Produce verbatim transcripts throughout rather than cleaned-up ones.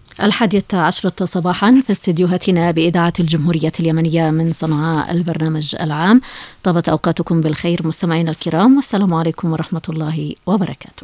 الحادية عشرة صباحا في استديوهاتنا بإذاعة الجمهورية اليمنية من صنعاء البرنامج العام. طابت أوقاتكم بالخير مستمعينا الكرام، والسلام عليكم ورحمة الله وبركاته.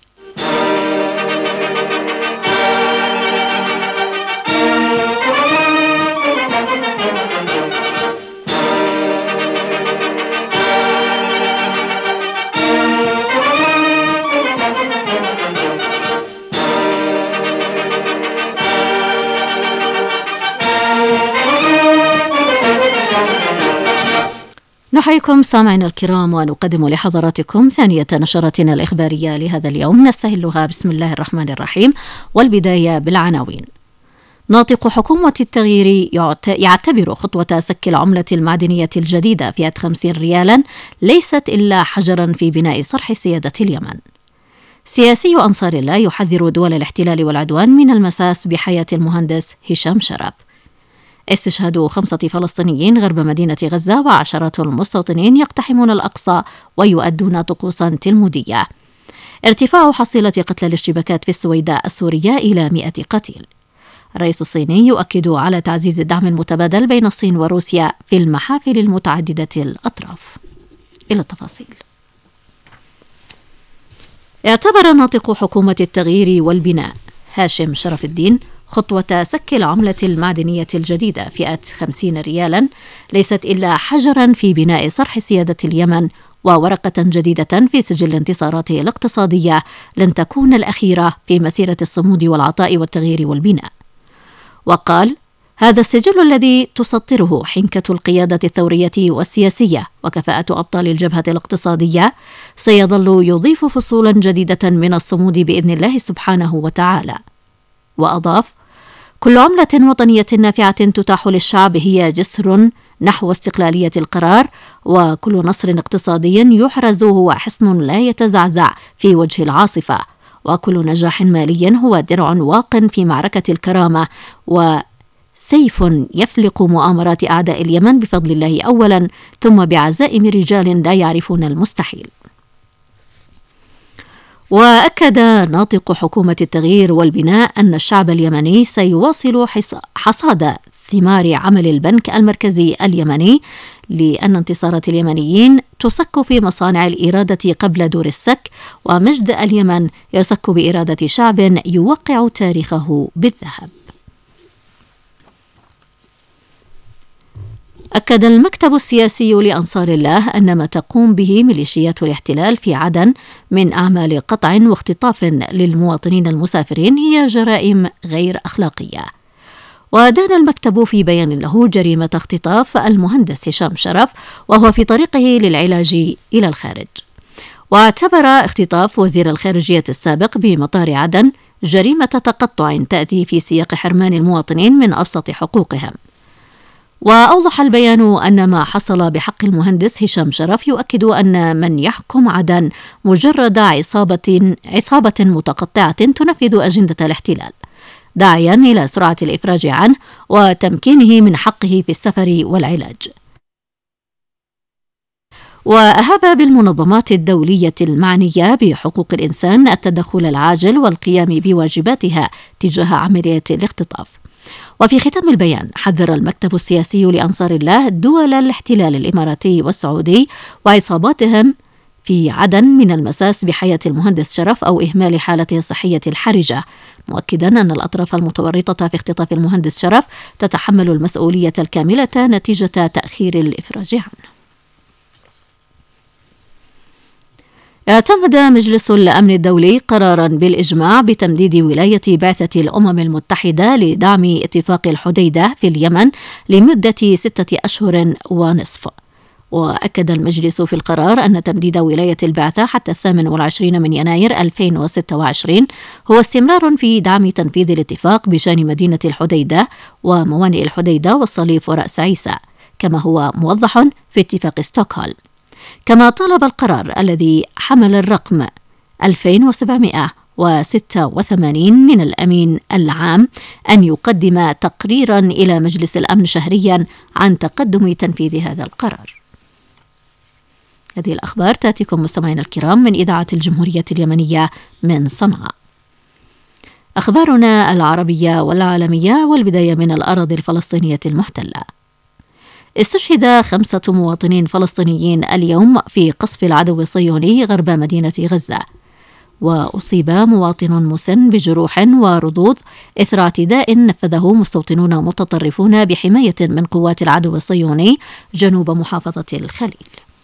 نحييكم سامعنا الكرام ونقدم لحضراتكم ثانية نشرتنا الإخبارية لهذا اليوم، نستهلها بسم الله الرحمن الرحيم، والبداية بالعناوين. ناطق حكومة التغيير يعتبر خطوة سك العملة المعدنية الجديدة فئة خمسين ريالا ليست إلا حجرا في بناء صرح سيادة اليمن. سياسي أنصار الله يحذر دول الاحتلال والعدوان من المساس بحياة المهندس هشام شرف. استشهاد خمسة فلسطينيين غرب مدينة غزة، وعشرات المستوطنين يقتحمون الأقصى ويؤدون طقوسا تلمودية. ارتفاع حصيلة قتلى الاشتباكات في السويداء السورية إلى مئة قتيل. الرئيس الصيني يؤكد على تعزيز الدعم المتبادل بين الصين وروسيا في المحافل المتعددة الأطراف. إلى التفاصيل. اعتبر ناطق حكومة التغيير والبناء هاشم شرف الدين خطوة سك العملة المعدنية الجديدة فئة خمسين ريالا ليست إلا حجرا في بناء صرح سيادة اليمن وورقة جديدة في سجل انتصاراته الاقتصادية لن تكون الأخيرة في مسيرة الصمود والعطاء والتغيير والبناء. وقال: هذا السجل الذي تسطره حنكة القيادة الثورية والسياسية وكفاءة أبطال الجبهة الاقتصادية سيظل يضيف فصولا جديدة من الصمود بإذن الله سبحانه وتعالى. وأضاف: كل عملة وطنية نافعة تتاح للشعب هي جسر نحو استقلالية القرار، وكل نصر اقتصادي يحرز هو حصن لا يتزعزع في وجه العاصفة، وكل نجاح مالي هو درع واق في معركة الكرامة، وسيف يفلق مؤامرات أعداء اليمن بفضل الله أولا، ثم بعزائم رجال لا يعرفون المستحيل. وأكد ناطق حكومة التغيير والبناء أن الشعب اليمني سيواصل حصاد ثمار عمل البنك المركزي اليمني، لأن انتصارات اليمنيين تسك في مصانع الإرادة قبل دور السك، ومجد اليمن يسك بإرادة شعب يوقع تاريخه بالذهب. أكد المكتب السياسي لأنصار الله أن ما تقوم به ميليشيات الاحتلال في عدن من أعمال قطع واختطاف للمواطنين المسافرين هي جرائم غير أخلاقية. ودان المكتب في بيان له جريمة اختطاف المهندس هشام شرف وهو في طريقه للعلاج إلى الخارج. واعتبر اختطاف وزير الخارجية السابق بمطار عدن جريمة تقطع تأتي في سياق حرمان المواطنين من أبسط حقوقهم. وأوضح البيان أن ما حصل بحق المهندس هشام شرف يؤكد أن من يحكم عدن مجرد عصابة عصابة متقطعة تنفذ أجندة الاحتلال، داعيا إلى سرعة الإفراج عنه وتمكينه من حقه في السفر والعلاج. وأهاب بالمنظمات الدولية المعنية بحقوق الإنسان التدخل العاجل والقيام بواجباتها تجاه عملية الاختطاف. وفي ختام البيان حذر المكتب السياسي لأنصار الله دول الاحتلال الإماراتي والسعودي وعصاباتهم في عدن من المساس بحياة المهندس شرف أو إهمال حالته الصحية الحرجة، مؤكدا أن الأطراف المتورطة في اختطاف المهندس شرف تتحمل المسؤولية الكاملة نتيجة تأخير الإفراج عنه. اعتمد مجلس الأمن الدولي قرارا بالإجماع بتمديد ولاية بعثة الأمم المتحدة لدعم اتفاق الحديدة في اليمن لمدة ستة أشهر ونصف. وأكد المجلس في القرار أن تمديد ولاية البعثة حتى الثامن والعشرين من يناير ألفين وستة وعشرين هو استمرار في دعم تنفيذ الاتفاق بشأن مدينة الحديدة وموانئ الحديدة والصليف ورأس عيسى، كما هو موضح في اتفاق ستوكهولم. كما طلب القرار الذي حمل الرقم ألفين وسبعمائة وستة وثمانين من الأمين العام أن يقدم تقريرا إلى مجلس الأمن شهريا عن تقدم تنفيذ هذا القرار. هذه الأخبار تأتيكم مستمعينا الكرام من إذاعة الجمهورية اليمنية من صنعاء. أخبارنا العربية والعالمية، والبداية من الأراضي الفلسطينية المحتلة. استشهد خمسة مواطنين فلسطينيين اليوم في قصف العدو الصهيوني غرب مدينة غزة، وأصيب مواطن مسن بجروح ورضوض إثر اعتداء نفذه مستوطنون متطرفون بحماية من قوات العدو الصهيوني جنوب محافظة الخليل.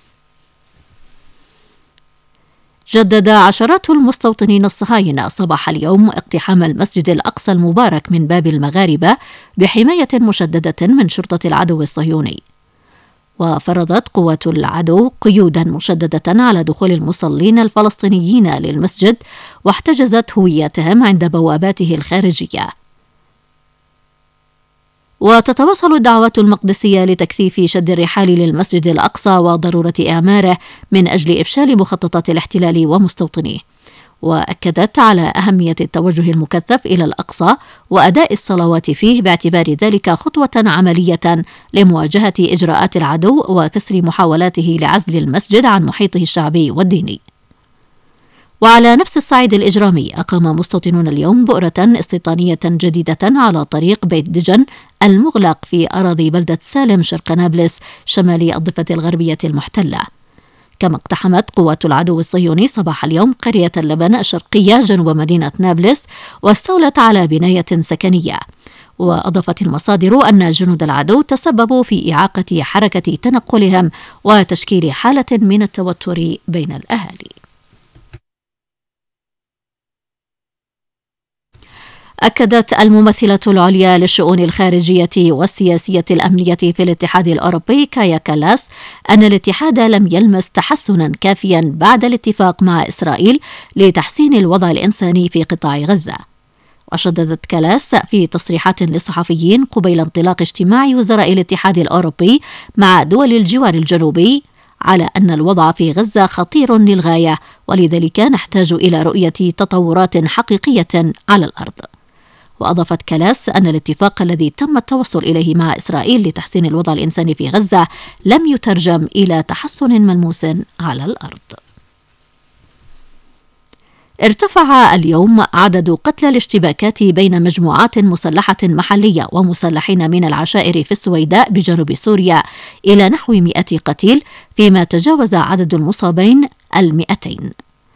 جدد عشرات المستوطنين الصهاينة صباح اليوم اقتحام المسجد الأقصى المبارك من باب المغاربة بحماية مشددة من شرطة العدو الصهيوني، وفرضت قوات العدو قيودا مشددة على دخول المصلين الفلسطينيين للمسجد، واحتجزت هويتهم عند بواباته الخارجية. وتتواصل الدعوات المقدسية لتكثيف شد الرحال للمسجد الأقصى وضرورة إعماره من أجل إفشال مخططات الاحتلال ومستوطنيه، وأكدت على أهمية التوجه المكثف إلى الأقصى وأداء الصلوات فيه باعتبار ذلك خطوة عملية لمواجهة إجراءات العدو وكسر محاولاته لعزل المسجد عن محيطه الشعبي والديني. وعلى نفس الصعيد الإجرامي، أقام مستوطنون اليوم بؤرة استيطانية جديدة على طريق بيت دجن المغلق في أراضي بلدة سالم شرق نابلس شمال الضفة الغربية المحتلة. كما اقتحمت قوات العدو الصهيوني صباح اليوم قرية اللبن الشرقية جنوب مدينة نابلس واستولت على بناية سكنية. وأضافت المصادر أن جنود العدو تسببوا في إعاقة حركة تنقلهم وتشكيل حالة من التوتر بين الأهالي. أكدت الممثلة العليا للشؤون الخارجية والسياسية الأمنية في الاتحاد الأوروبي كايا كالاس أن الاتحاد لم يلمس تحسنا كافيا بعد الاتفاق مع إسرائيل لتحسين الوضع الإنساني في قطاع غزة. وشددت كالاس في تصريحات للصحفيين قبيل انطلاق اجتماع وزراء الاتحاد الأوروبي مع دول الجوار الجنوبي على أن الوضع في غزة خطير للغاية، ولذلك نحتاج إلى رؤية تطورات حقيقية على الأرض. وأضافت كالاس أن الاتفاق الذي تم التوصل إليه مع إسرائيل لتحسين الوضع الإنساني في غزة لم يترجم إلى تحسن ملموس على الأرض. ارتفع اليوم عدد قتلى الاشتباكات بين مجموعات مسلحة محلية ومسلحين من العشائر في السويداء بجنوب سوريا إلى نحو مئة قتيل، فيما تجاوز عدد المصابين المئتين.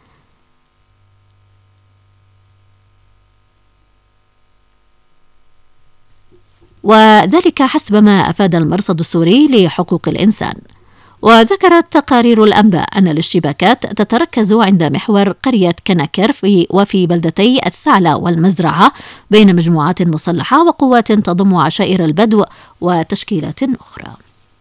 وذلك حسب ما أفاد المرصد السوري لحقوق الإنسان. وذكرت تقارير الأنباء أن الاشتباكات تتركز عند محور قرية كنكر في وفي بلدتي الثعلة والمزرعة بين مجموعات مسلحة وقوات تضم عشائر البدو وتشكيلات أخرى.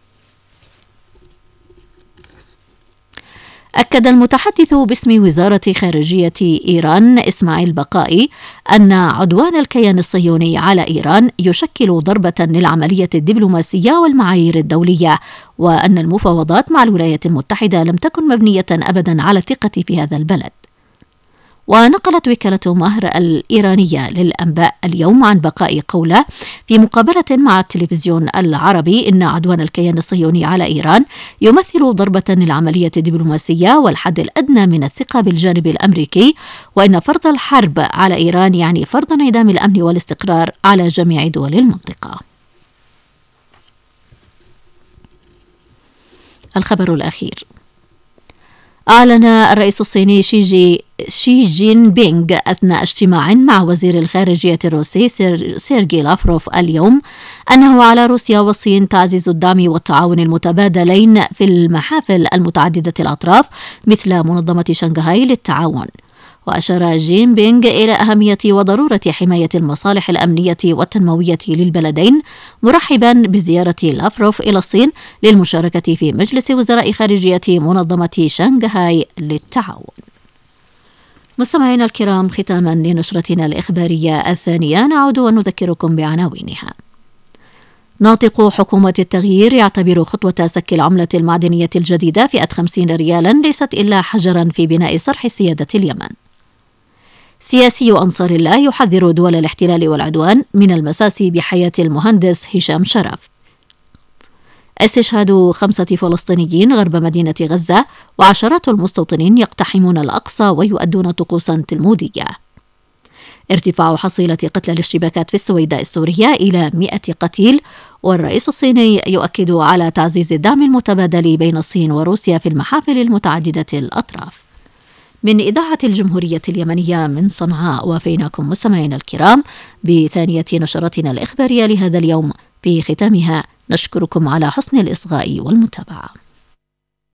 أكد المتحدث باسم وزارة خارجية إيران إسماعيل بقائي أن عدوان الكيان الصهيوني على إيران يشكل ضربة للعملية الدبلوماسية والمعايير الدولية، وأن المفاوضات مع الولايات المتحدة لم تكن مبنية أبدا على الثقة في هذا البلد. ونقلت وكالة مهر الإيرانية للأنباء اليوم عن بقاء قوله في مقابلة مع التلفزيون العربي إن عدوان الكيان الصهيوني على إيران يمثل ضربة للعملية الدبلوماسية والحد الأدنى من الثقة بالجانب الأمريكي، وإن فرض الحرب على إيران يعني فرض انعدام الأمن والاستقرار على جميع دول المنطقة. الخبر الأخير: أعلن الرئيس الصيني شيجي شي جين بينغ أثناء اجتماع مع وزير الخارجية الروسي سيرجي لافروف اليوم أنه على روسيا والصين تعزيز الدعم والتعاون المتبادلين في المحافل المتعددة الأطراف مثل منظمة شنغهاي للتعاون. وأشار جين بينغ إلى أهمية وضرورة حماية المصالح الأمنية والتنموية للبلدين، مرحبا بزيارة لافروف إلى الصين للمشاركة في مجلس وزراء خارجية منظمة شنغهاي للتعاون. مستمعينا الكرام، ختاما لنشرتنا الإخبارية الثانية نعود ونذكركم بعناوينها. ناطق حكومة التغيير يعتبر خطوة سك العملة المعدنية الجديدة فئة خمسين ريالا ليست إلا حجرا في بناء صرح سيادة اليمن. سياسي أنصار الله يحذر دول الاحتلال والعدوان من المساس بحياة المهندس هشام شرف. استشهاد خمسة فلسطينيين غرب مدينة غزة، وعشرات المستوطنين يقتحمون الأقصى ويؤدون طقوسا تلمودية. ارتفاع حصيلة قتلى الاشتباكات في السويداء السورية إلى مئة قتيل، والرئيس الصيني يؤكد على تعزيز الدعم المتبادل بين الصين وروسيا في المحافل المتعددة الأطراف. من إذاعة الجمهورية اليمنية من صنعاء، وفيناكم مستمعينا الكرام بثانية نشرتنا الإخبارية لهذا اليوم، في ختامها نشكركم على حسن الإصغاء والمتابعة.